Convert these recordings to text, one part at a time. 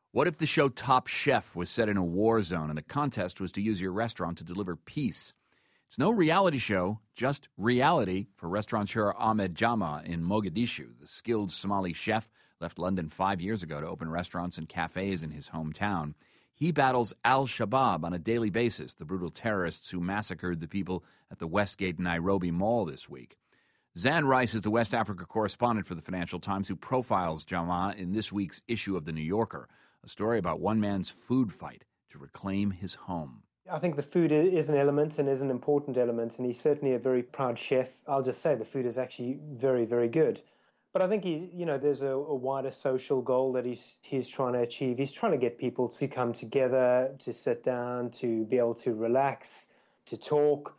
What if the show Top Chef was set in a war zone and the contest was to use your restaurant to deliver peace? It's no reality show, just reality for restaurateur Ahmed Jama in Mogadishu. The skilled Somali chef left London 5 years ago to open restaurants and cafes in his hometown. He battles al-Shabaab on a daily basis, the brutal terrorists who massacred the people at the Westgate Nairobi Mall this week. Zan Rice is the West Africa correspondent for the Financial Times who profiles Jama in this week's issue of The New Yorker, a story about one man's food fight to reclaim his home. I think the food is an element and is an important element, and he's certainly a very proud chef. I'll just say the food is actually very, very good. But I think there's a wider social goal that he's trying to achieve. He's trying to get people to come together, to sit down, to be able to relax, to talk,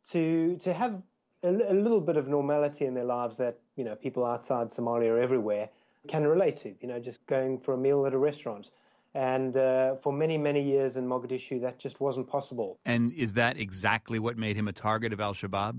to have a little bit of normality in their lives that, people outside Somalia everywhere can relate to, just going for a meal at a restaurant. And for many, many years in Mogadishu, that just wasn't possible. And is that exactly what made him a target of al-Shabaab?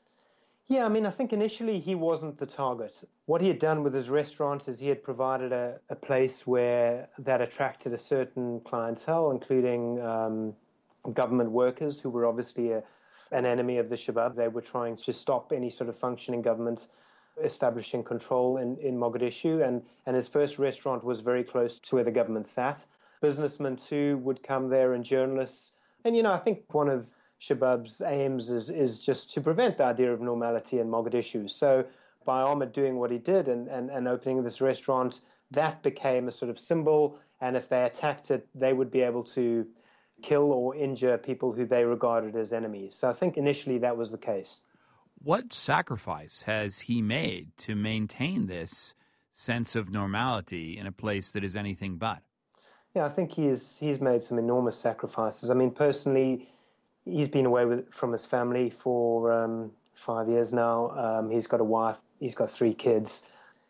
Yeah, I think initially he wasn't the target. What he had done with his restaurant is he had provided a place that attracted a certain clientele, including government workers who were obviously an enemy of the Shabaab. They were trying to stop any sort of functioning government establishing control in Mogadishu. And his first restaurant was very close to where the government sat. Businessmen, too, would come there, and journalists. And, I think one of Shabaab's aims is just to prevent the idea of normality in Mogadishu. So by Ahmed doing what he did and opening this restaurant, that became a sort of symbol. And if they attacked it, they would be able to kill or injure people who they regarded as enemies. So I think initially that was the case. What sacrifice has he made to maintain this sense of normality in a place that is anything but? Yeah, I think he's made some enormous sacrifices. Personally, he's been away from his family for 5 years now. He's got a wife. He's got 3 kids.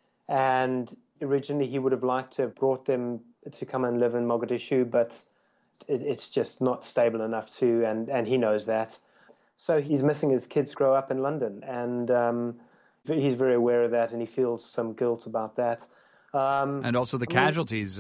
And originally he would have liked to have brought them to come and live in Mogadishu, but it's just not stable enough to, and he knows that. So he's missing his kids grow up in London, and he's very aware of that, and he feels some guilt about that. And also the casualties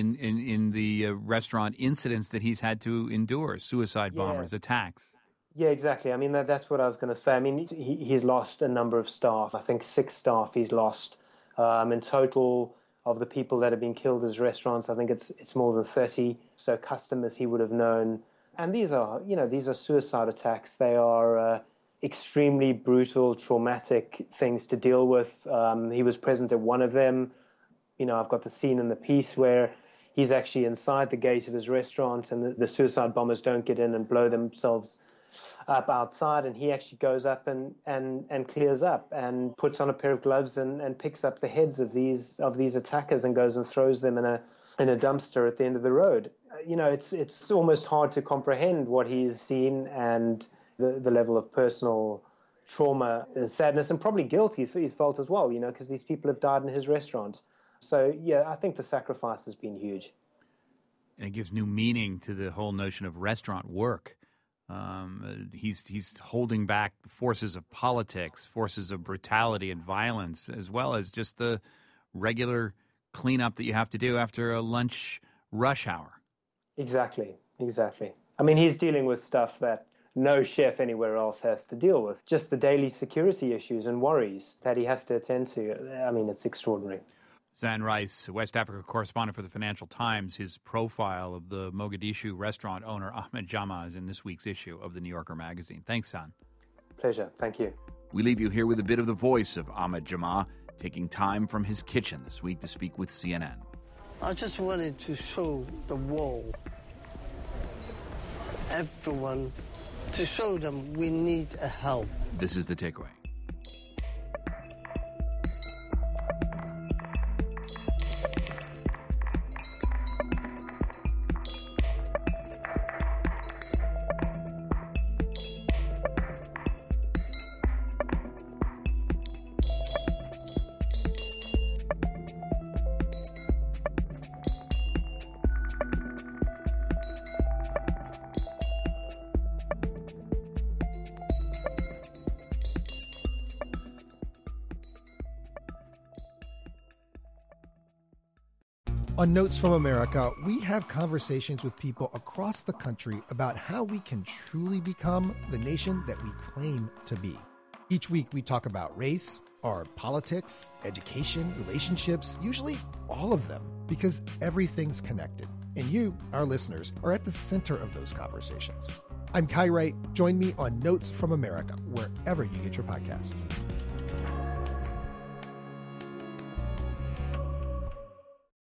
in the restaurant incidents that he's had to endure, suicide bombers, attacks. Yeah, exactly. That's what I was going to say. He's lost a number of staff. I think 6 staff he's lost. In total, of the people that have been killed as restaurants, I think it's more than 30. So customers he would have known. And these are suicide attacks. They are extremely brutal, traumatic things to deal with. He was present at one of them. I've got the scene in the piece where he's actually inside the gate of his restaurant, and the suicide bombers don't get in and blow themselves up outside, and he actually goes up and clears up and puts on a pair of gloves and picks up the heads of these attackers and goes and throws them in a dumpster at the end of the road. It's almost hard to comprehend what he's seen and the level of personal trauma and sadness and probably guilt he's felt as well, because these people have died in his restaurant. So, yeah, I think the sacrifice has been huge. And it gives new meaning to the whole notion of restaurant work. He's holding back the forces of politics, forces of brutality and violence, as well as just the regular cleanup that you have to do after a lunch rush hour. Exactly. He's dealing with stuff that no chef anywhere else has to deal with. Just the daily security issues and worries that he has to attend to. It's extraordinary. Zan Rice, West Africa correspondent for the Financial Times. His profile of the Mogadishu restaurant owner Ahmed Jama is in this week's issue of The New Yorker magazine. Thanks, Zan. Pleasure. Thank you. We leave you here with a bit of the voice of Ahmed Jama, taking time from his kitchen this week to speak with CNN. I just wanted to show the world, everyone, to show them we need a help. This is The Takeaway. On Notes from America, we have conversations with people across the country about how we can truly become the nation that we claim to be. Each week, we talk about race, our politics, education, relationships, usually all of them, because everything's connected. And you, our listeners, are at the center of those conversations. I'm Kai Wright. Join me on Notes from America, wherever you get your podcasts.